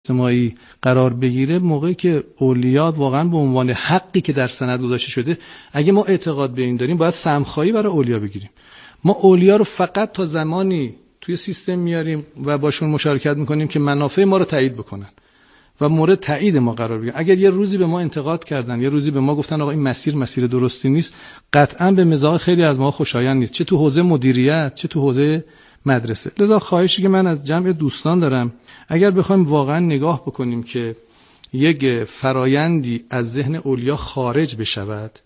اجتماعی قرار بگیره موقعی که اولیا واقعا به عنوان حقی که در سند گذاشته شده، اگه ما اعتقاد به این داریم باید سمخایی برای اولیا بگیریم. ما اولیا رو فقط تا زمانی توی سیستم میاریم و باشون مشارکت میکنیم که منافع ما رو تایید بکنن و مورد تایید ما قرار بگیرن. اگر یه روزی به ما انتقاد کردن، یه روزی به ما گفتن آقا این مسیر درستی نیست، قطعا به مزاج خیلی از ما خوشایند نیست، چه تو حوزه مدیریت چه تو حوزه مدرسه. لذا خواهشی که من از جمع دوستان دارم، اگر بخوایم واقعا نگاه بکنیم که یک فرایندی از ذهن اولیا خارج بشود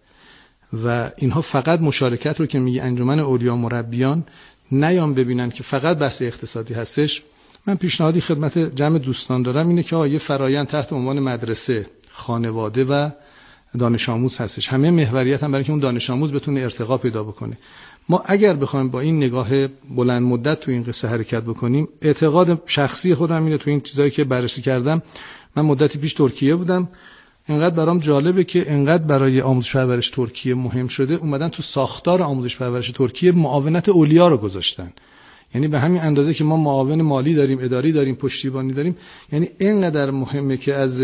و اینها فقط مشارکت رو که میگه انجمن اولیا مربیان نیام ببینن که فقط بحث اقتصادی هستش، من پیشنهادی خدمت جمع دوستان دارم اینه که یه فرایند تحت عنوان مدرسه، خانواده و دانش آموز هستش. همه محوریت هم برای که اون دانش آموز بتونه ارتقا پیدا بکنه. ما اگر بخوایم با این نگاه بلند مدت تو این قصه حرکت بکنیم، اعتقاد شخصی خودم اینه تو این چیزایی که بررسی کردم، من مدتی پیش ترکیه بودم، انقدر برام جالبه که انقدر برای آموزش پرورش ترکیه مهم شده، اومدن تو ساختار آموزش پرورش ترکیه معاونت اولیا رو گذاشتن. یعنی به همین اندازه که ما معاون مالی داریم، اداری داریم، پشتیبانی داریم، یعنی اینقدر مهمه که از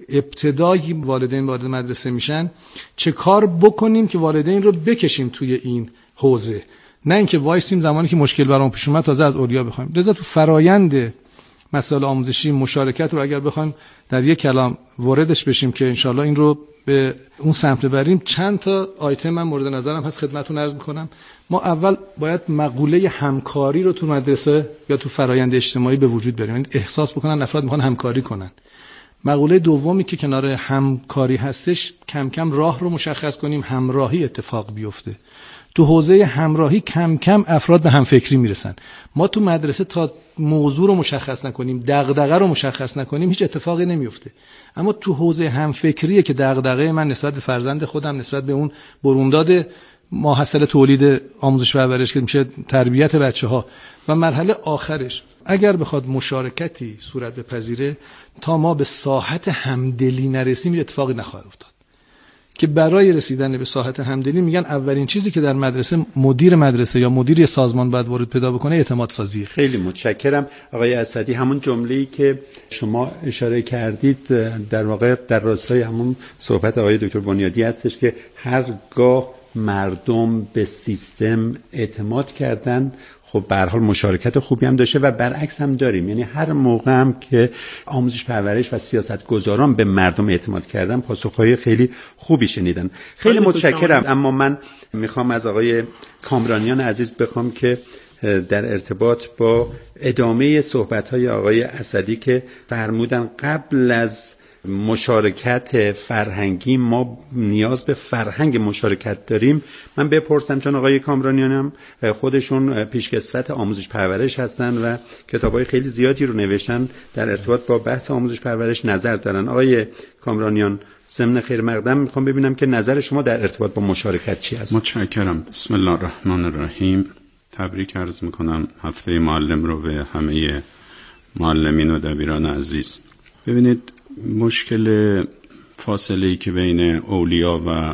ابتدای والدین وارد مدرسه میشن چه کار بکنیم که والدین رو بکشیم توی این حوزه، نه اینکه وایسیم زمانی که مشکل برام پیش اومد تازه از اولیا بخوایم. لذا تو فرایند مسائل آموزشی مشارکت رو اگر بخوایم در یک کلام واردش بشیم که انشالله این رو به اون سمت ببریم، چند تا آیتم من مورد نظرم هست خدمتتون عرض می‌کنم. ما اول باید مقوله همکاری رو تو مدرسه یا تو فرایند اجتماعی به وجود بیاریم، یعنی احساس بکنن افراد میخوان همکاری کنن. مقوله دومی که کنار همکاری هستش، کم کم راه رو مشخص کنیم، همراهی اتفاق بیفته. تو حوزه همراهی کم کم افراد به همفکری میرسن. ما تو مدرسه تا موضوع رو مشخص نکنیم، دغدغه رو مشخص نکنیم، هیچ اتفاقی نمیفته. اما تو حوزه همفکریه که دغدغه من نسبت به فرزند خودم، نسبت به اون برونداد ماحصل تولید آموزش و پرورش که میشه تربیت بچه‌ها و مرحله آخرش، اگر بخواد مشارکتی صورت بپذیره، تا ما به ساحت همدلی نرسیم اتفاقی نخواهد افتاد. که برای رسیدن به ساحت همدلی میگن اولین چیزی که در مدرسه مدیر مدرسه یا مدیر سازمان باید ورود پیدا بکنه اعتماد سازی. خیلی متشکرم آقای اسدی. همون جمله‌ای که شما اشاره کردید در واقع در راستای همون صحبت آقای دکتر بنیادی هستش که هرگاه مردم به سیستم اعتماد کردن، خب به هر حال مشارکت خوبی هم داشته و برعکس هم داریم. یعنی هر موقع هم که آموزش پرورش و سیاستگزاران به مردم اعتماد کردن، پاسخهای خیلی خوبی شنیدن. خیلی متشکرم. اما من میخوام از آقای کامرانیان عزیز بخوام که در ارتباط با ادامه صحبت‌های آقای اسدی که فرمودن قبل از مشارکت فرهنگی ما نیاز به فرهنگ مشارکت داریم، من بپرسم، چون آقای کامرانیان هم خودشون پیشکسوت آموزش پرورش هستن و کتابای خیلی زیادی رو نوشتن در ارتباط با بحث آموزش پرورش نظر دارن. آقای کامرانیان، ضمن خیر مقدم میخوام ببینم که نظر شما در ارتباط با مشارکت چی است؟ متشکرم. بسم الله الرحمن الرحیم. تبریک عرض میکنم هفته معلم رو به همه معلمین و دبیران عزیز. ببینید، مشکل فاصله‌ای که بین اولیا و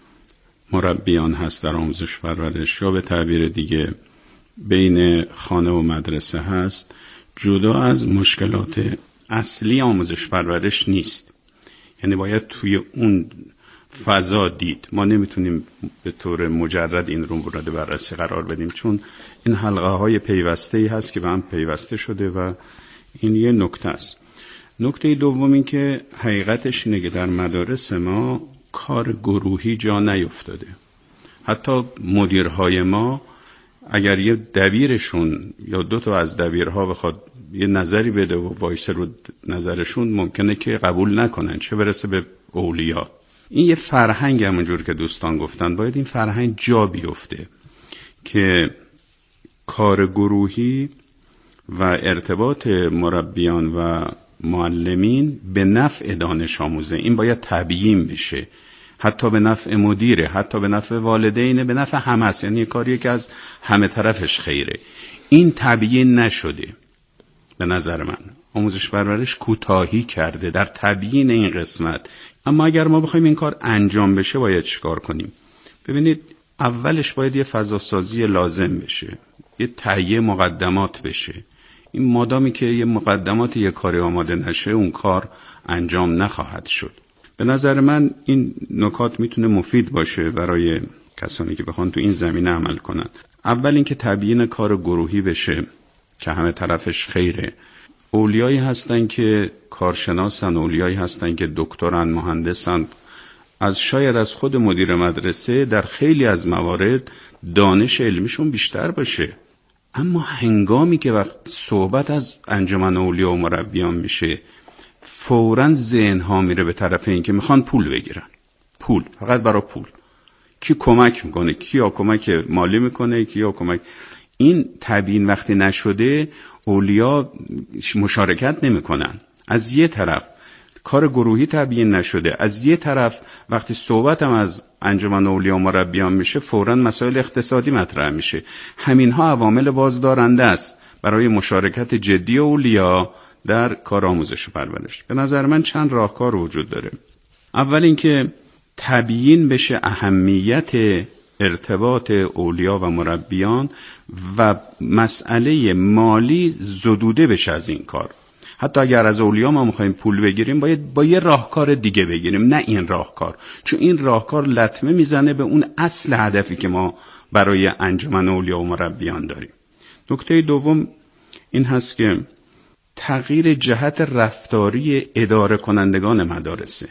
مربیان هست در آموزش پرورش، یا به تعبیر دیگه بین خانه و مدرسه هست، جدا از مشکلات اصلی آموزش پرورش نیست. یعنی باید توی اون فضا دید. ما نمیتونیم به طور مجرد این رو مورد بررسی قرار بدیم، چون این حلقه های پیوسته‌ای هست که به هم پیوسته شده و این یه نکته است. نکته دوم این که حقیقتش اینه که در مدارس ما کار گروهی جا نیفتاده. حتی مدیرهای ما اگر یه دبیرشون یا دو تا از دبیرها بخواد یه نظری بده و وایسه رو نظرشون، ممکنه که قبول نکنن، چه برسه به اولیا. این یه فرهنگ، همونجور که دوستان گفتن، باید این فرهنگ جا بیفته که کار گروهی و ارتباط مربیان و معلمین به نفع دانش آموزه، این باید تبیین بشه، حتی به نفع مدیره، حتی به نفع والدین، به نفع همه است. یعنی کاریه که از همه طرفش خیره. این تبیین نشده. به نظر من آموزش پرورش کوتاهی کرده در تبیین این قسمت. اما اگر ما بخوایم این کار انجام بشه باید چیکار کنیم؟ ببینید، اولش باید یه فضا سازی لازم بشه، یه تهیه مقدمات بشه. این مادامی که یه مقدمات یه کاری آماده نشه اون کار انجام نخواهد شد. به نظر من این نکات میتونه مفید باشه برای کسانی که بخوان تو این زمینه عمل کنن. اول اینکه تبیین کار گروهی بشه که همه طرفش خیره. اولیایی هستن که کارشناسن، اولیایی هستن که دکترن، مهندسن، شاید از خود مدیر مدرسه در خیلی از موارد دانش علمیشون بیشتر باشه. اما هنگامی که وقت صحبت از انجمن اولیا و مربیان میشه، فوراً ذهن‌ها میره به طرف این که میخوان پول بگیرن. پول، فقط برای پول. کی کمک میکنه، کی یا کمک مالی میکنه، کی یا کمک. این تبیین وقتی نشده اولیا مشارکت نمیکنن. از یه طرف کار گروهی تبیین نشده، از یه طرف وقتی صحبت هم از انجمن اولیا و مربیان میشه فوراً مسائل اقتصادی مطرح میشه. همینها عوامل بازدارنده است برای مشارکت جدی اولیا در کار آموزش و پرورش. به نظر من چند راهکار وجود داره. اول اینکه تبیین بشه اهمیت ارتباط اولیا و مربیان و مسئله مالی زدوده بشه از این کار. حتی اگر از اولیا ما میخوایم پول بگیریم باید با یه راهکار دیگه بگیریم، نه این راهکار، چون این راهکار لطمه میزنه به اون اصل هدفی که ما برای انجمن اولیا و مربیان داریم. نکته دوم این هست که تغییر جهت رفتاری اداره کنندگان مدارسه.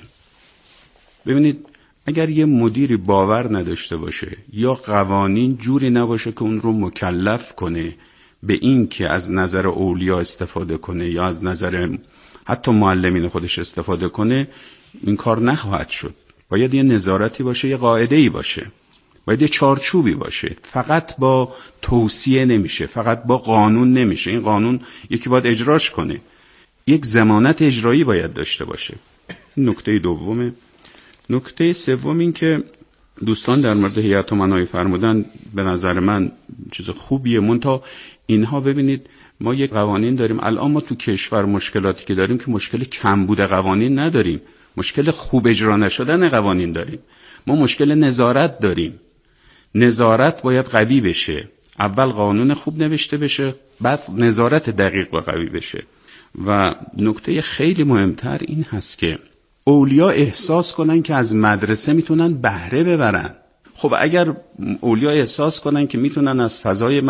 ببینید اگر یه مدیری باور نداشته باشه یا قوانین جوری نباشه که اون رو مکلف کنه به این که از نظر اولیا استفاده کنه یا از نظر حتی معلمین خودش استفاده کنه، این کار نخواهد شد. باید یه نظارتی باشه، یه قاعده‌ای باشه، باید یه چارچوبی باشه. فقط با توصیه نمیشه، فقط با قانون نمیشه. این قانون یکی باید اجراش کنه، یک ضمانت اجرایی باید داشته باشه. نکته دومه. نکته سوم این که دوستان در مورد هیئت امنای فرمودن به نظر من چیز خوبیه، منتها اینها ببینید ما یک قوانین داریم. الان ما تو کشور مشکلاتی که داریم که مشکل کمبود قوانین نداریم، مشکل خوب اجرا نشدن قوانین داریم. ما مشکل نظارت داریم. نظارت باید قوی بشه. اول قانون خوب نوشته بشه، بعد نظارت دقیق و قوی بشه. و نکته خیلی مهمتر این هست که اولیا احساس کنن که از مدرسه میتونن بهره ببرن. خب اگر اولیا احساس کنن که میتونن از فضای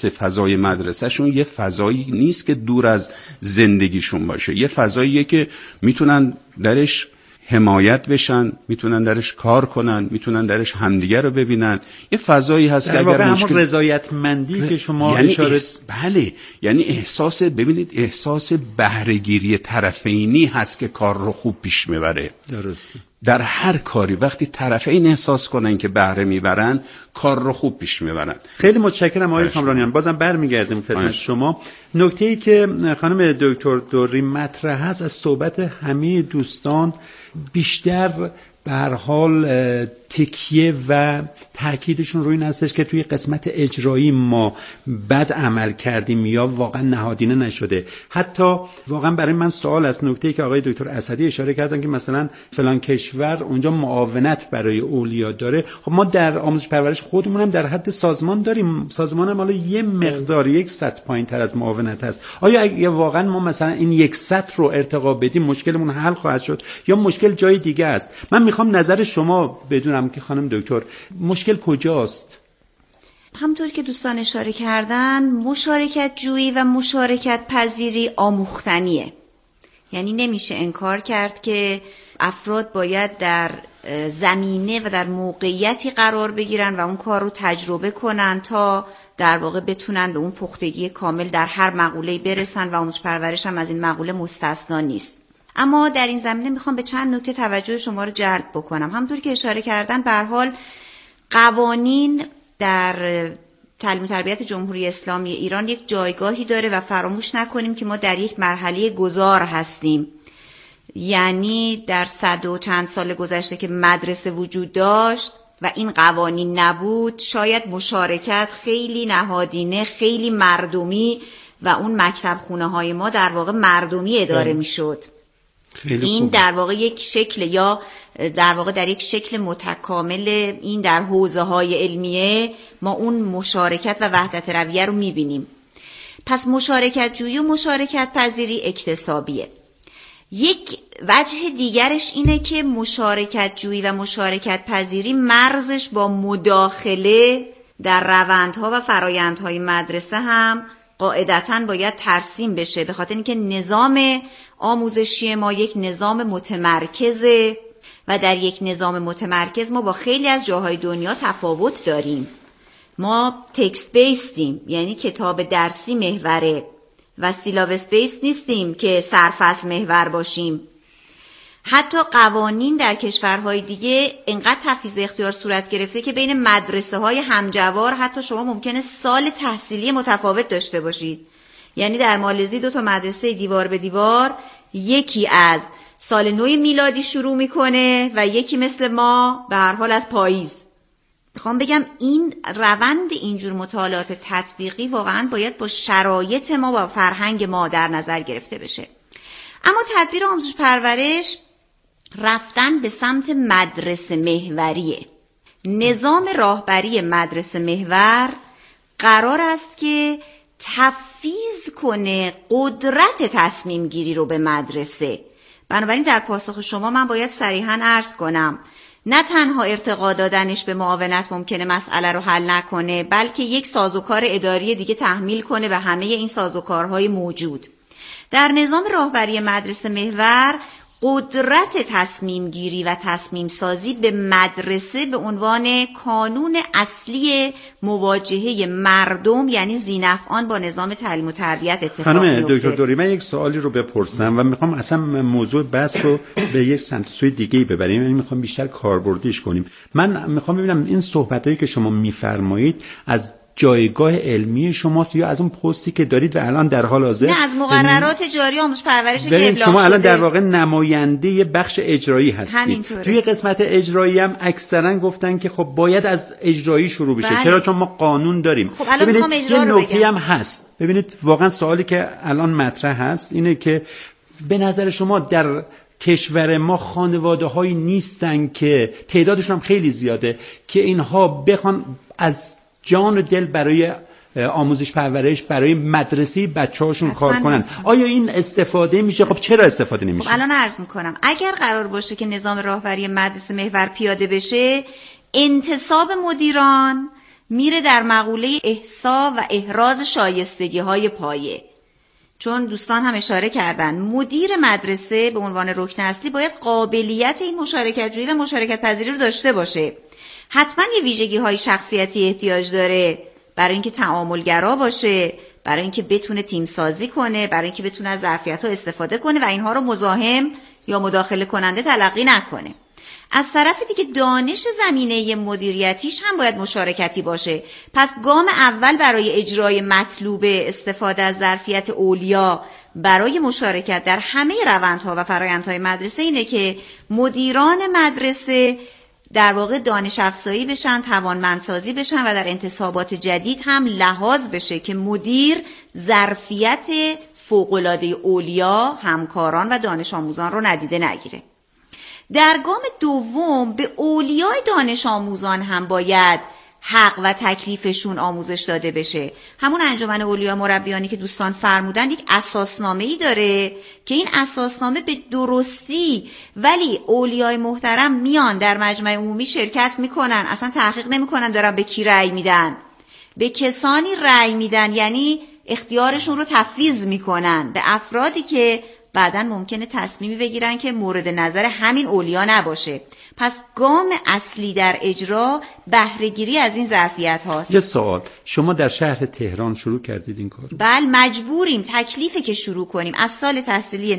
مدرسهشون یه فضایی نیست که دور از زندگیشون باشه، یه فضاییه که میتونن درش حمایت بشن، میتونن درش کار کنن، میتونن درش همدیگه رو ببینن، یه فضایی هست که اگر همون رضایتمندی که شما یعنی اشاره بله، یعنی احساس، ببینید احساس بهره‌گیری طرفینی هست که کار رو خوب پیش میبره. درسته. در هر کاری وقتی طرفین احساس کنن که بهره میبرن کار رو خوب پیش میبرن. خیلی متشکرم آقای کامرانیان. بازم برمیگردیم خدمت شما. نکته‌ای که خانم دکتر دوری مطرح هست از صحبت همه دوستان بیشتر به هر حال تکیه و تاکیدشون روی این هستش که توی قسمت اجرایی ما بد عمل کردیم یا واقعا نهادینه نشده. حتی واقعا برای من سوال است نکته‌ای که آقای دکتر اسدی اشاره کردن که مثلا فلان کشور اونجا معاونت برای اولیا داره. خب ما در آموزش پرورش خودمون هم در حد سازمان داریم، سازمان هم حالا یه مقدار یک سطح پایین‌تر از معاونت هست. آیا اگه واقعا ما مثلا این یک سطح رو ارتقا بدیم مشکلمون حل خواهد شد یا مشکل جای دیگه است؟ من میخوام نظر شما بدونم که خانم دکتر مشکل کجاست؟ همونطور که دوستان اشاره کردن مشارکت جویی و مشارکت پذیری آموختنیه. یعنی نمیشه انکار کرد که افراد باید در زمینه و در موقعیتی قرار بگیرن و اون کار رو تجربه کنن تا در واقع بتونن به اون پختگی کامل در هر مقوله‌ای برسن و آموزش پرورش هم از این مقوله مستثنا نیست. اما در این زمینه میخوام به چند نکته توجه شما رو جلب بکنم. همونطور که اشاره کردن به هر حال قوانین در تعلیم و تربیت جمهوری اسلامی ایران یک جایگاهی داره و فراموش نکنیم که ما در یک مرحله گذار هستیم. یعنی در 100 و چند سال گذشته که مدرسه وجود داشت و این قوانین نبود، شاید مشارکت خیلی نهادینه، خیلی مردمی و اون مکتب خونه های ما در واقع مردمی اداره میشد. این در واقع یک شکل یا در واقع در یک شکل متکامل این در حوزه های علمیه ما اون مشارکت و وحدت رویه رو میبینیم. پس مشارکت جویی و مشارکت پذیری اکتسابیه. یک وجه دیگرش اینه که مشارکت جویی و مشارکت پذیری مرزش با مداخله در روندها و فرایندهای مدرسه هم قاعدتاً باید ترسیم بشه، به خاطر اینکه نظام آموزشی ما یک نظام متمرکزه و در یک نظام متمرکز ما با خیلی از جاهای دنیا تفاوت داریم. ما تکست بیستیم، یعنی کتاب درسی محوره و سیلابس بیست نیستیم که سرفصل محور باشیم. حتی قوانین در کشورهای دیگه انقدر تفویض اختیار صورت گرفته که بین مدرسه های همجوار حتی شما ممکنه سال تحصیلی متفاوت داشته باشید. یعنی در مالزی 2 مدرسه دیوار به دیوار، یکی از سال نو میلادی شروع میکنه و یکی مثل ما به هر حال از پاییز. میخوام بگم این روند اینجور مطالعات تطبیقی واقعا باید با شرایط ما و فرهنگ ما در نظر گرفته بشه. اما تدبیر آموزش پرورش رفتن به سمت مدرسه محوریه. نظام راهبری مدرسه محور قرار است که تفویض کنه قدرت تصمیم گیری رو به مدرسه. بنابراین در پاسخ شما من باید صریحاً عرض کنم نه تنها ارتقا دادنش به معاونت ممکنه مسئله رو حل نکنه، بلکه یک سازوکار اداری دیگه تحمیل کنه به همه این سازوکارهای موجود. در نظام راهبری مدرسه محور قدرت تصمیم گیری و تصمیم سازی به مدرسه به عنوان کانون اصلی مواجهه مردم، یعنی ذینفعان با نظام تعلیم و تربیت اتفاق میفته. خانم دکتر دوری، من یک سوالی رو بپرسم و میخوام اصلا موضوع بحث رو به یک سمت سوی دیگه ببریم، یعنی میخوام بیشتر کاربردیش کنیم. من میخوام ببینم این صحبتایی که شما میفرمایید از جایگاه علمی شماست یا از اون پستی که دارید و الان در حال حاضر؟ نه، از مقررات جاری آموزش پرورش که ابلاغ شده. شما الان در واقع نماینده بخش اجرایی هستید. همینطوره. توی قسمت اجرایی هم اکثرا گفتن که خب باید از اجرایی شروع بشه. بله. چرا؟ چون ما قانون داریم. خب الان میخوام اجرا رو بگم. نکته هم هست. ببینید واقعا سوالی که الان مطرح هست اینه که به نظر شما در کشور ما خانواده‌هایی نیستن که تعدادشون هم خیلی زیاده که اینها بخوان از جان و دل برای آموزش پرورش برای مدرسه بچه‌هاشون کار کنن؟ آیا این استفاده میشه؟ خب چرا استفاده نمیشه؟ خب الان عرض میکنم اگر قرار باشه که نظام راهبری مدرسه محور پیاده بشه، انتصاب مدیران میره در مقوله احصا و احراز شایستگی‌های پایه. چون دوستان هم اشاره کردن مدیر مدرسه به عنوان رکن اصلی باید قابلیت این مشارکت جویی و مشارکت پذیری رو داشته باشه. حتما یه ویژگی‌های شخصیتی احتیاج داره برای اینکه تعاملگرا باشه، برای اینکه بتونه تیم سازی کنه، برای اینکه بتونه از ظرفیت‌ها استفاده کنه و اینها رو مزاحم یا مداخله کننده تلقی نکنه. از طرف دیگه دانش زمینه مدیریتیش هم باید مشارکتی باشه. پس گام اول برای اجرای مطلوب استفاده از ظرفیت اولیا برای مشارکت در همه روندها و فرآیندهای مدرسه اینه که مدیران مدرسه در واقع دانش افزایی بشن، توانمندسازی بشن و در انتصابات جدید هم لحاظ بشه که مدیر ظرفیت فوق‌العاده اولیا، همکاران و دانش آموزان رو ندیده نگیره. در گام دوم به اولیای دانش آموزان هم باید حق و تکلیفشون آموزش داده بشه. همون انجمن اولیا مربیانی که دوستان فرمودن یک اساسنامه‌ای داره که این اساسنامه به درستی ولی اولیای محترم میان در مجمع عمومی شرکت میکنن، اصلا تحقیق نمیکنن دارن به کی رأی میدن، به کسانی رأی میدن، یعنی اختیارشون رو تفویض میکنن به افرادی که بعداً ممکنه تصمیمی بگیرن که مورد نظر همین اولیا نباشه. پس گام اصلی در اجرا بهره‌گیری از این ظرفیت هاست. یه سوال، شما در شهر تهران شروع کردید این کار؟ بله، مجبوریم، تکلیفه که شروع کنیم. از سال تحصیلی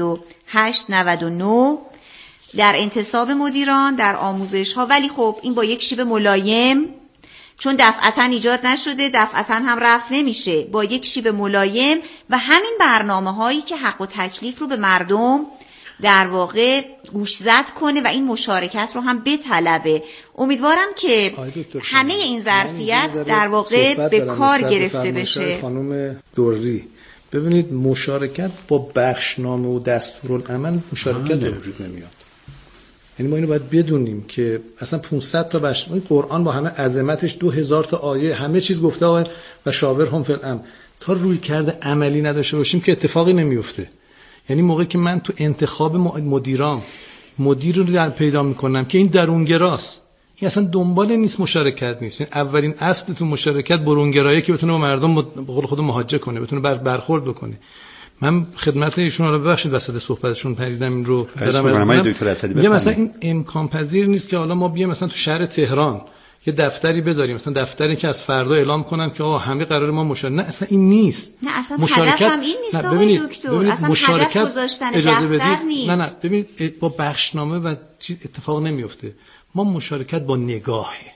98-99 در انتصاب مدیران در آموزش ها، ولی خب این با یک شیب ملایم، چون دفعتاً ایجاد نشده دفعتاً هم رفع نمیشه، با یک شیب ملایم و همین برنامه هایی که حق و تکلیف رو به مردم در واقع گوشزد کنه و این مشارکت رو هم بطلبه. امیدوارم که همه این ظرفیت در واقع به کار گرفته بشه. خانم دوری، ببینید مشارکت با بخشنامه و دستورالعمل مشارکت به وجود نمیاد. یعنی ما اینو باید بدونیم که اصلا 500 تا این قرآن با همه عظمتش 2000 تا آیه همه چیز گفته و شاورهم فی الامر. تا روی کرده عملی نداشته باشیم که اتفاقی نمیفته. یعنی موقعی که من تو انتخاب مدیرام مدیر رو پیدا میکنم که این درونگراست، این اصلا دنبال نیست مشارکت نیست، این اولین اصل تو مشارکت برونگرایی که بتونه با مردم به قول خود مهاجه کنه، بتونه برخورد بکنه. من خدمت ایشون رو ببخشید وسط صحبتشون پریدم این رو برام دکتر اسدی میگم مثلا این امکان پذیر نیست که حالا ما بیایم مثلا تو شهر تهران یه دفتری بذاریم، مثلا دفتری که از فردا اعلام کنن که آقا همه قرار ما مشارکت، نه اصلا این نیست. نه اصلا هدف هم این نیست آقای دکتر، اصلا هدف گذاشتن دفتر نیست. نه ببینید با بخشنامه و چیز اتفاق نمیفته. ما مشارکت با نگاهه.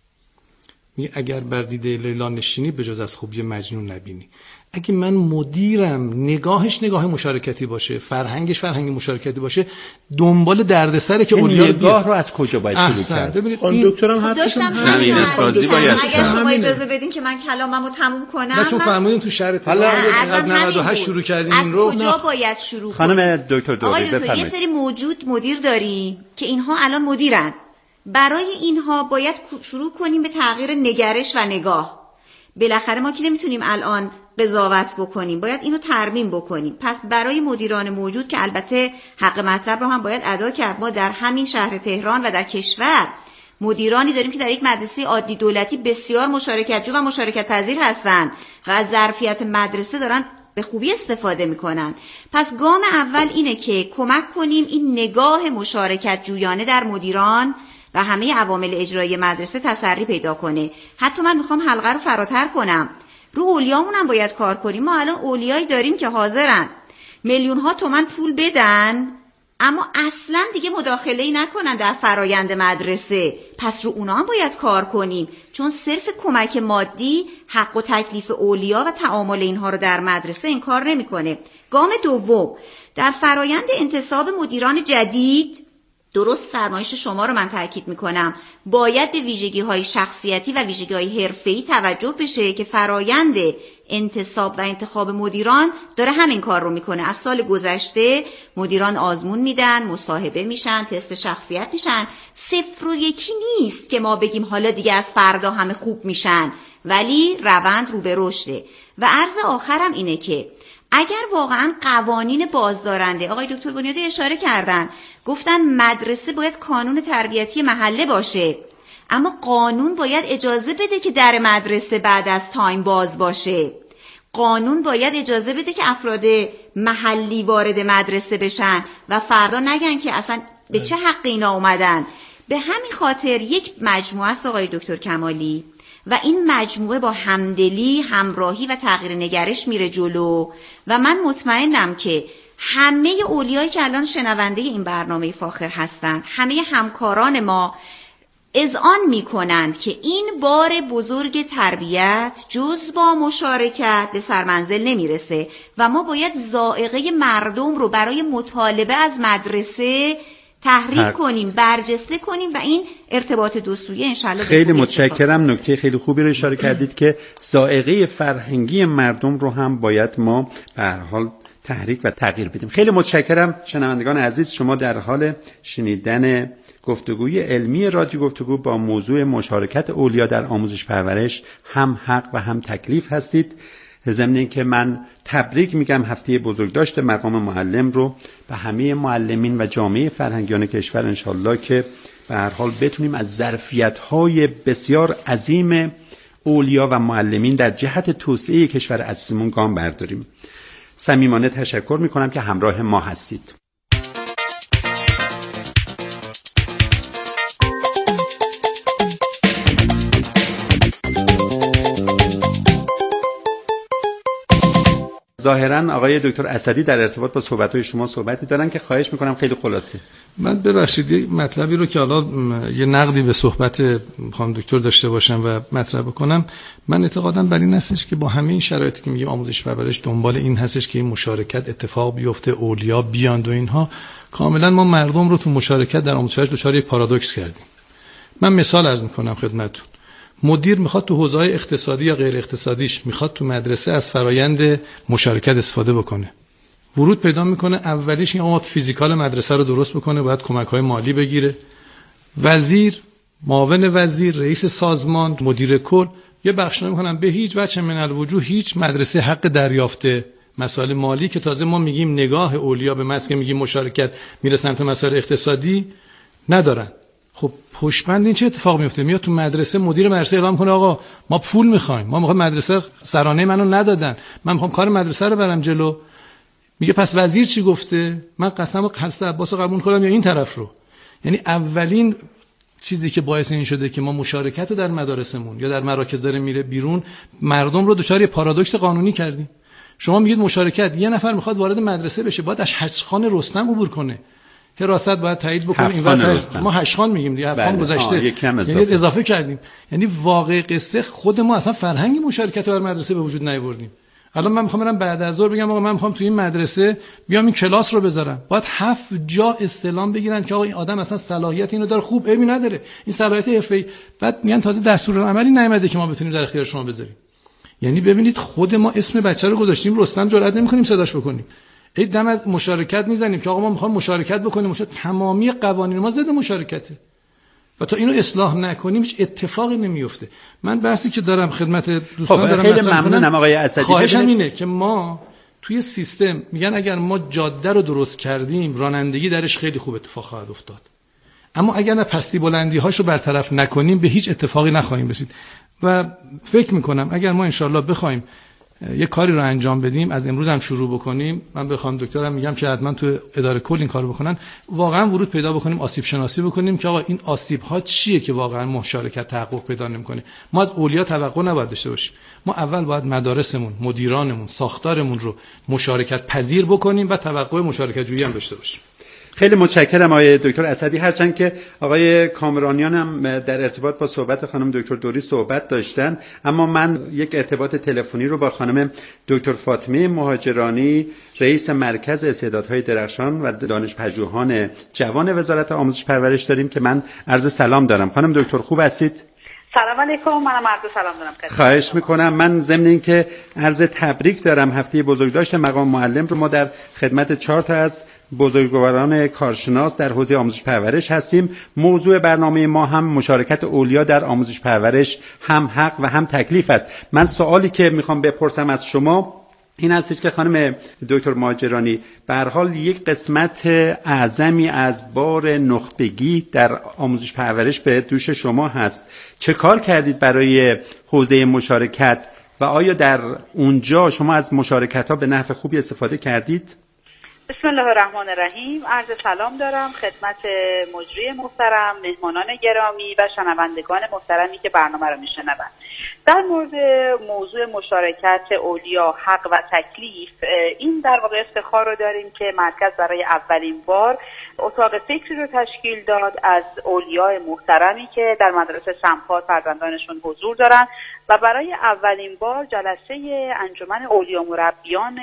میگه اگر بر دیده لیلا نشینی به جز از خوبی مجنون نبینی. اگه من مدیرم نگاهش نگاه مشارکتی باشه، فرهنگش فرهنگ مشارکتی باشه، دنبال دردسره که اولیا نگاه رو از کجا باید شروع کرد؟ ببینید این دکترم حرفشون زمینه سازی باید اگر شما اجازه بدین که من کلاممو تموم کنم. نه چون فرمودین تو شهر تهران از 98 شروع کردین این رو. از کجا باید شروع کنیم؟ خانم دکتر دوری بفرمایید. یه سری موجود مدیر داریم که اینها الان مدیرن. برای اینها باید شروع کنیم به تغییر نگرش و نگاه. بالاخره ما که نمیتونیم الان قضاوت بکنیم، باید اینو ترمیم بکنیم. پس برای مدیران موجود که البته حق مطلب رو هم باید ادا کرد، ما در همین شهر تهران و در کشور مدیرانی داریم که در یک مدرسه عادی دولتی بسیار مشارکت‌جو و مشارکت پذیر هستند و از ظرفیت مدرسه دارن به خوبی استفاده میکنن. پس گام اول اینه که کمک کنیم این نگاه مشارکت جویانه در مدیران و همه عوامل اجرایی مدرسه تسری پیدا کنه. حتی من میخوام حلقه رو فراتر کنم، رو اولیامون هم باید کار کنیم. ما الان اولیایی داریم که حاضرن میلیون ها تومان پول بدن اما اصلا دیگه مداخله‌ای نکنن در فرایند مدرسه. پس رو اونا هم باید کار کنیم، چون صرف کمک مادی حق و تکلیف اولیا و تعامل اینها رو در مدرسه این کار نمیکنه. گام دوم، در فرایند انتصاب مدیران جدید، درست فرمایش شما رو من تاکید میکنم، باید به ویژگی‌های شخصیتی و ویژگی‌های حرفه‌ای توجه بشه که فرایند انتصاب و انتخاب مدیران داره همین کار رو میکنه. از سال گذشته مدیران آزمون میدن، مصاحبه میشن، تست شخصیت میشن. 0 و 1 نیست که ما بگیم حالا دیگه از فردا همه خوب میشن، ولی روند رو به رشده. و عرض آخرم اینه که اگر واقعا قوانین بازدارنده، آقای دکتر بنیادی اشاره کردن، گفتن مدرسه باید کانون تربیتی محله باشه، اما قانون باید اجازه بده که در مدرسه بعد از تایم باز باشه. قانون باید اجازه بده که افراد محلی وارد مدرسه بشن و فردا نگن که اصلا به چه حق اینا اومدن. به همین خاطر یک مجموعه است آقای دکتر کمالی و این مجموعه با همدلی، همراهی و تغییر نگرش میره جلو و من مطمئنم که همه اولیایی که الان شنونده این برنامه فاخر هستند، همه همکاران ما اذعان میکنند که این بار بزرگ تربیت جز با مشارکت به سرمنزل نمیرسه و ما باید ذائقه مردم رو برای مطالبه از مدرسه تحریک کنیم، برجسته کنیم و این ارتباط دو سویه انشالله. خیلی متشکرم، نکته خیلی خوبی رو اشاره کردید که ذائقه فرهنگی مردم رو هم باید ما به هر حال تحریک و تغییر بدیم. خیلی متشکرم شنوندگان عزیز، شما در حال شنیدن گفتگوی علمی رادیو گفتگو با موضوع مشارکت اولیا در آموزش پرورش هم حق و هم تکلیف هستید. ضمن اینکه من تبریک میگم هفته بزرگداشت مقام معلم رو به همه معلمین و جامعه فرهنگیان کشور، انشالله که به هر حال بتونیم از ظرفیت‌های بسیار عظیم اولیا و معلمین در جهت توسعه کشور عزیزمون گام برداریم. صمیمانه تشکر میکنم که همراه ما هستید. ظاهراً آقای دکتر اسدی در ارتباط با صحبت‌های شما صحبتی دارن که خواهش میکنم خیلی خلاصه. من ببخشید یه مطلبی رو که حالا یه نقدی به صحبت خانم دکتر داشته باشم و مطرح بکنم، من اعتقادم بر این هستش که با همه این شرایطی که میگیم آموزش پرورش دنبال این هستش که این مشارکت اتفاق بیفته، اولیا بیاند و اینها، کاملا ما مردم رو تو مشارکت در آموزش پرورش دچار یک پارادوکس کردیم. من مثال عرض میکنم خدمتتون. مدیر میخواد تو حوزه‌های اقتصادی یا غیر اقتصادیش میخواد تو مدرسه از فرایند مشارکت استفاده بکنه. ورود پیدا میکنه، اولیش این آماد فیزیکال مدرسه رو درست بکنه، باید کمک‌های مالی بگیره. وزیر، معاون وزیر، رئیس سازمان، مدیر کل یه بخشنامه میکنن به هیچ وجه من الوجوه هیچ مدرسه حق دریافت مسائل مالی که تازه ما میگیم نگاه اولیا به مسئله میگیم مشارکت میره سمت مسائل اقتصادی ندارن. خب پشتبند این چه اتفاق میفته؟ میاد تو مدرسه مدیر مدرسه اعلام کنه آقا ما پول میخوایم، ما میخوایم مدرسه سرانه منو ندادن، من میخوام کار مدرسه رو برم جلو. میگه پس وزیر چی گفته؟ من قسم حضرت عباس رو قبول کنم یا این طرف رو؟ یعنی اولین چیزی که باعث این شده که ما مشارکت رو در مدارسمون یا در مراکز داره میره بیرون، مردم رو دچار یه پارادوکس قانونی کردیم. شما میگید مشارکت، یه نفر میخواد وارد مدرسه بشه باید از هشتخوان رستم عبور کنه، حراست باید تایید بکنه، این وقت ما هشتخوان میگیم دیگه، هفتخوان گذشته یعنی اضافه کردیم. یعنی واقع قصه خود ما اصلا فرهنگ مشارکت رو در مدرسه به وجود نیاوردیم. الان من میخوام برم بعد از ظهر بگم آقا من میخوام توی این مدرسه بیام این کلاس رو بذارم، باید 7 جا استعلام بگیرن که آقا این آدم اصلا صلاحیت اینو داره، خوب عیبی نداره، این صلاحیت حرفه‌ای، بعد میگن تازه دستورالعملی نیامده که ما بتونیم در اختیار شما بذاریم. یعنی ببینید خود ما اسم بچه رو گذاشتیم رستم، جرئت نمی‌کنیم صداش بکنیم، ای دم از مشارکت میزنیم که آقا ما میخوایم مشارکت بکنیم، تمامی قوانین ما ضد مشارکته و تا اینو اصلاح نکنیم هیچ اتفاقی نمیفته. من بحثی که دارم خدمت دوستان دارم خیلی ممنونم آقای اسدی. خواهشم اینه که ما توی سیستم میگن اگر ما جاده رو درست کردیم رانندگی درش خیلی خوب اتفاق خواهد افتاد، اما اگر نه پستی بلندی هاشو برطرف نکنیم به هیچ اتفاقی نخواهیم رسید. و فکر میکنم اگر ما انشالله بخوایم یه کاری رو انجام بدیم، از امروز هم شروع بکنیم، من بخوام دکترم میگم که حتما تو اداره کل این کارو بکنن، واقعا ورود پیدا بکنیم، آسیب شناسی بکنیم که آقا این آسیب ها چیه که واقعا مشارکت تحقق پیدا نمیکنه. ما از اولیا توقع نباید داشته باشیم، ما اول باید مدارسمون، مدیرانمون، ساختارمون رو مشارکت پذیر بکنیم و توقع مشارکت جویی هم داشته باشیم. خیلی متشکرم آقای دکتر اسدی. هرچند که آقای کامرانیان هم در ارتباط با صحبت خانم دکتر دوری صحبت داشتن، اما من یک ارتباط تلفنی رو با خانم دکتر فاطمه مهاجرانی، رئیس مرکز استعدادهای درخشان و دانش‌پژوهان جوان وزارت آموزش پرورش داریم که من عرض سلام دارم. خانم دکتر خوب هستید؟ سلام علیکم، منم عرض سلام دارم. خواهش میکنم. من ضمن این که عرض تبریک دارم، هفته بزرگداشت مقام معلم رو ما در خدمت 4 تا از بزرگواران کارشناس در حوزه آموزش پرورش هستیم. موضوع برنامه ما هم مشارکت اولیا در آموزش پرورش، هم حق و هم تکلیف است. من سوالی که میخوام بپرسم از شما این هستش که خانم دکتر مهاجرانی، به هر حال یک قسمت اعظمی از بار نخبگی در آموزش پرورش به دوش شما هست. چه کار کردید برای حوزه مشارکت و آیا در اونجا شما از مشارکت ها به نحو خوبی استفاده کردید؟ بسم الله الرحمن الرحیم. عرض سلام دارم خدمت مجری محترم، مهمانان گرامی و شنوندگان محترمی که برنامه رو میشنوند. در مورد موضوع مشارکت اولیا، حق و تکلیف، این در واقع افتخار رو داریم که مرکز برای اولین بار اتاق فکری رو تشکیل داد از اولیای محترمی که در مدرسه سمپات فرزندانشون حضور دارن و برای اولین بار جلسه انجمن اولیا مربیان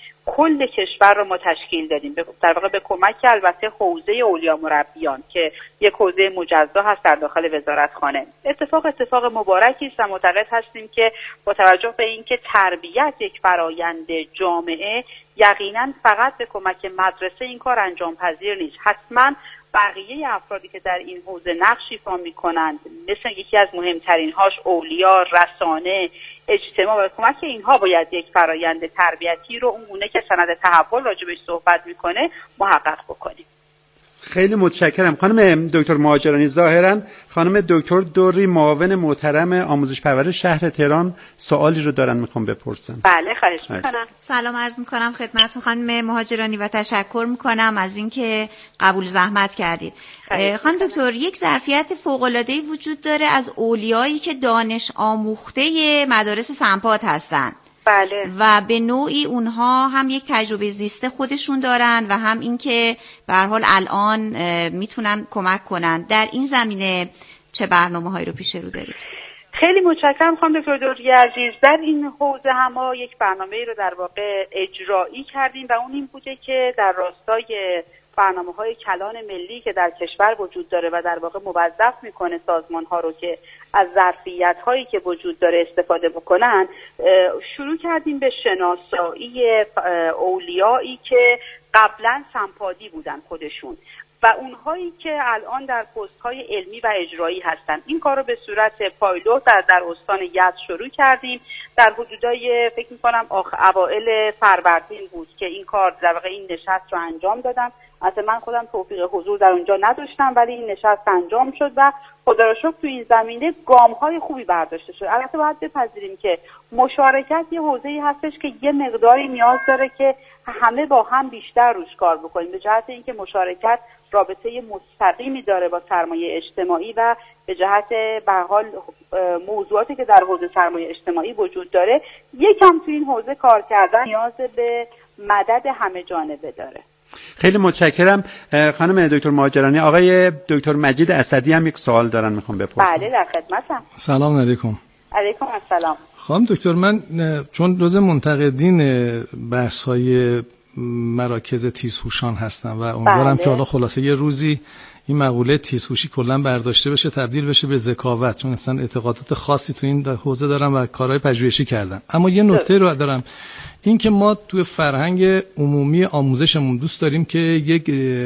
کل کشور رو ما تشکیل دادیم، در واقع به کمک البته حوزه اولیا مربیان که یک حوزه مجزا هست در داخل وزارتخانه. اتفاق مبارکی است و معتقد هستیم که با توجه به اینکه تربیت یک فرایند جامعه یقینا فقط به کمک مدرسه این کار انجام پذیر نیست، حتما بقیه افرادی که در این حوزه نقش ایفا می‌کنند، مثل یکی از مهمترین هاش اولیا، رسانه، اجتماع، و کمک اینها باید یک فرایند تربیتی رو اونه که سند تحول راجبش صحبت میکنه محقق بکنیم. خیلی متشکرم خانم دکتر مهاجرانی. ظاهرا خانم دکتر دوری، معاون محترم آموزش پرورش شهر تهران، سوالی رو دارن میخوام بپرسن. بله خواهش میکنم. سلام عرض میکنم خدمتتون خانم مهاجرانی و تشکر میکنم از اینکه قبول زحمت کردید. خانم دکتر، یک ظرفیت فوق‌العاده‌ای وجود داره از اولیایی که دانش آموخته مدارس سمپات هستند. بله. و به نوعی اونها هم یک تجربه زیسته خودشون دارن و هم اینکه به هر حال الان میتونن کمک کنن. در این زمینه چه برنامه‌هایی رو پیش رو دارید؟ خیلی متشکرم خانم دکتر دوری عزیز. در این حوزه هم ما یک برنامه رو در واقع اجرایی کردیم و اون این بوده که در راستای برنامه‌های کلان ملی که در کشور وجود داره و در واقع موظف میکنه سازمان‌ها رو که از ظرفیت‌هایی که وجود داره استفاده بکنن، شروع کردیم به شناسایی اولیایی که قبلا سمپادی بودن خودشون و اونهایی که الان در پست‌های علمی و اجرایی هستن. این کار رو به صورت پایلوت در استان یزد شروع کردیم. در حدودای فکر می‌کنم اوایل فروردین بود که این کار در واقع این نشست رو انجام دادم. اصلا من خودم توفیق حضور در اونجا نداشتم، ولی این نشست انجام شد و خدا را شکر تو این زمینه گام‌های خوبی برداشته شد. البته باید بپذیریم که مشارکت یه حوزه‌ای هستش که یه مقداری نیاز داره که همه با هم بیشتر روش کار بکنیم، به جهت اینکه مشارکت رابطه مستقیمی داره با سرمایه اجتماعی و به جهت به هر حال موضوعاتی که در حوزه سرمایه اجتماعی وجود داره یکم تو این حوزه کار کردن نیاز به مدد همه جانبه داره. خیلی متشکرم خانم دکتر مهاجرانی. آقای دکتر مجید اسدی هم یک سوال دارن، میخوام بپرسم. بله در خدمتم. سلام علیکم. علیکم السلام. خانم دکتر، من چون جزء منتقدین بحث‌های مراکز تیزهوشان هستم و امیدوارم که حالا خلاصه یه روزی این مقوله تیزهوشی کلا برداشته بشه، تبدیل بشه به ذکاوت، چون اصلا اعتقادات خاصی تو این حوزه دارم و کارهای پژوهشی کردم. اما یه نکته رو دارم، این که ما توی فرهنگ عمومی آموزشمون دوست داریم که یک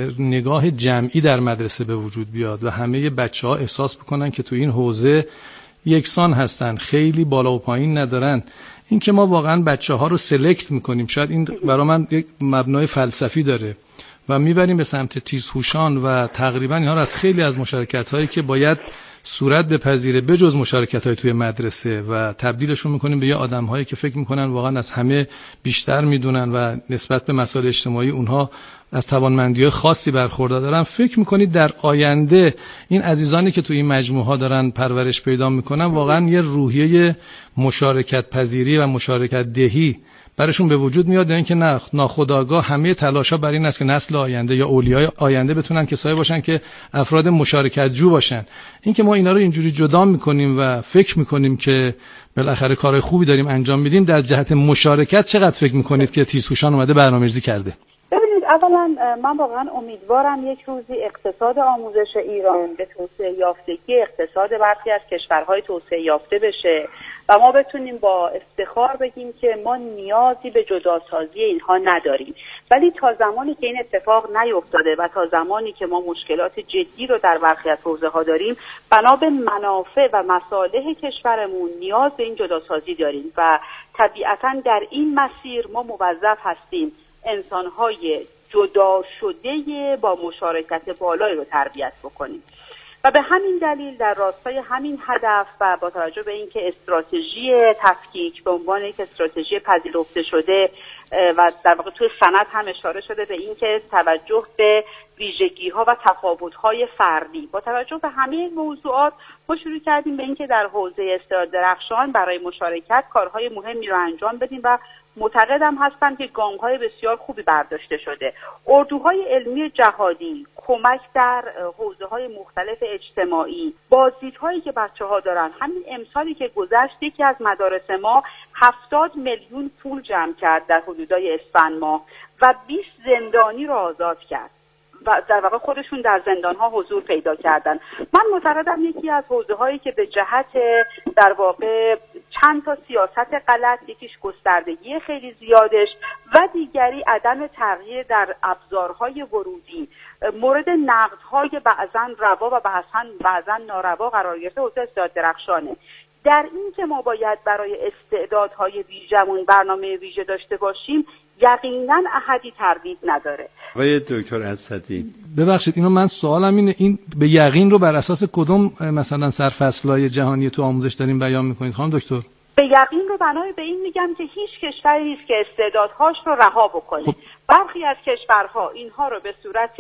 نگاه جمعی در مدرسه به وجود بیاد و همه بچه‌ها احساس بکنن که تو این حوزه یکسان هستن، خیلی بالا و پایین ندارن. این که ما واقعا بچه‌ها رو سلکت میکنیم، شاید این برای من یک مبنای فلسفی داره و میبریم به سمت تیزهوشان و تقریبا اینها رو از خیلی از مشارکت‌هایی که باید صورت بپذیره بجز مشارکت‌های توی مدرسه و تبدیلشون میکنیم به یه آدم‌هایی که فکر میکنن واقعا از همه بیشتر میدونن و نسبت به مسائل اجتماعی اونها از توانمندی‌های خاصی برخوردار دارن. فکر میکنید در آینده این عزیزانی که توی این مجموعه‌ها دارن پرورش پیدا میکنن واقعا یه روحیه مشارکت پذیری و مشارکت دهی براشون به وجود میاد، اینکه نه ناخودآگاه همه تلاش‌ها بر این است که نسل آینده یا اولیای آینده بتونن کسایی باشن که افراد مشارکت جو باشن. اینکه ما اینا رو اینجوری جدا میکنیم و فکر میکنیم که بالاخره کارهای خوبی داریم انجام میدیم، در جهت مشارکت چقدر فکر میکنید که تیزهوشان اومده برنامه‌ریزی کرده؟ ببینید، اولا من واقعا امیدوارم یک روزی اقتصاد آموزش ایران به توسعه یافتگی اقتصاد برخی از کشورهای توسعه یافته بشه و ما بتونیم با افتخار بگیم که ما نیازی به جداسازی اینها نداریم. ولی تا زمانی که این اتفاق نیفتاده و تا زمانی که ما مشکلات جدی رو در برخی از حوزه‌ها داریم، بنا به منافع و مصالح کشورمون نیاز به این جداسازی داریم و طبیعتاً در این مسیر ما موظف هستیم انسان‌های جدا شده با مشارکت بالایی رو تربیت بکنیم. و به همین دلیل در راستای همین هدف و با توجه به اینکه استراتژی تفکیک به عنوان یک استراتژی پذیرفته شده و در واقع توی سند هم اشاره شده به اینکه توجه به ویژگی‌ها و تفاوت‌های فردی، با توجه به همه این موضوعات ما شروع کردیم به اینکه در حوزه استعداد درخشان برای مشارکت کارهای مهمی رو انجام بدیم و معتقدم هستم که گام‌های بسیار خوبی برداشته شده. اردوهای علمی جهادی، کمک در حوزه‌های مختلف اجتماعی، بازدیدهایی که بچه‌ها دارن، همین امسالی که گذشت یکی از مدارس ما 70 میلیون پول جمع کرد در حدودای اسفند ماه و 20 زندانی رو آزاد کرد و در واقع خودشون در زندان‌ها حضور پیدا کردن. من معتقدم یکی از حوزه‌هایی که به جهت در واقع چند تا سیاست غلط، یکیش گستردگی خیلی زیادش و دیگری عدم تغییر در ابزارهای ورودی، مورد نقدهای بعضن روا و بعضن ناروا قرار گرفته حوزه استعداد درخشانه. در این که ما باید برای استعدادهای ویژمون برنامه ویژه داشته باشیم یقینا احدی تردید نداره. آقای دکتر اسدی، ببخشید اینو من سوالم اینه، این به یقین رو بر اساس کدوم مثلا سرفصل‌های جهانی تو آموزش دارین بیان میکنید خانم دکتر؟ به یقین رو بنای به این میگم که هیچ کشوری نیست که استعدادهاش رو رها بکنه. برخی از کشورها اینها رو به صورت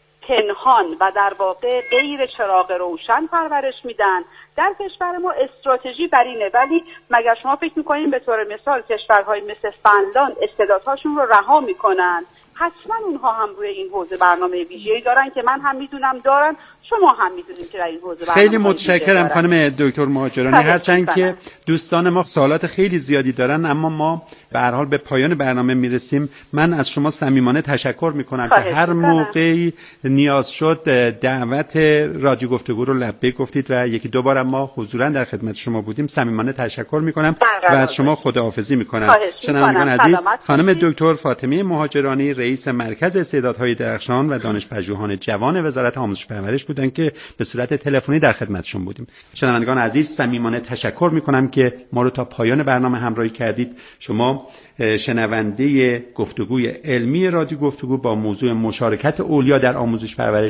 پنهان و در واقع غیر چراغ روشن پرورش میدن. در کشور ما استراتژی بر اینه، ولی مگر شما فکر میکنین به طور مثال کشورهای مثل فنلاند استعدادهاشون رو رها میکنن؟ حتما اونها هم روی این حوزه برنامه ویژه‌ای دارن که من هم میدونم دارن، شما هم میدونید که در این حوزه خیلی متشکرم خانم دکتر مهاجرانی. هرچند که دوستان ما سوالات خیلی زیادی دارن، اما ما به هر حال به پایان برنامه میرسیم. من از شما صمیمانه تشکر میکنم که هر موقعی نیاز شد دعوت رادیو گفتگو رو لبیک گفتید و یکی دو بار ما حضوراً در خدمت شما بودیم. صمیمانه تشکر میکنم و از شما خداحافظی میکنم. شنوندگان عزیز، خانم دکتر فاطمه مهاجرانی رئیس مرکز استعدادهای درخشان و دانش‌پژوهان جوان وزارت آموزش و پرورش بودن که به صورت تلفنی در خدمتشون بودیم. شنوندگان عزیز، صمیمانه تشکر میکنم که ما رو تا پایان برنامه همراهی کردید. شما شنونده گفتگوی علمی رادیو گفتگو با موضوع مشارکت اولیا در آموزش پرورش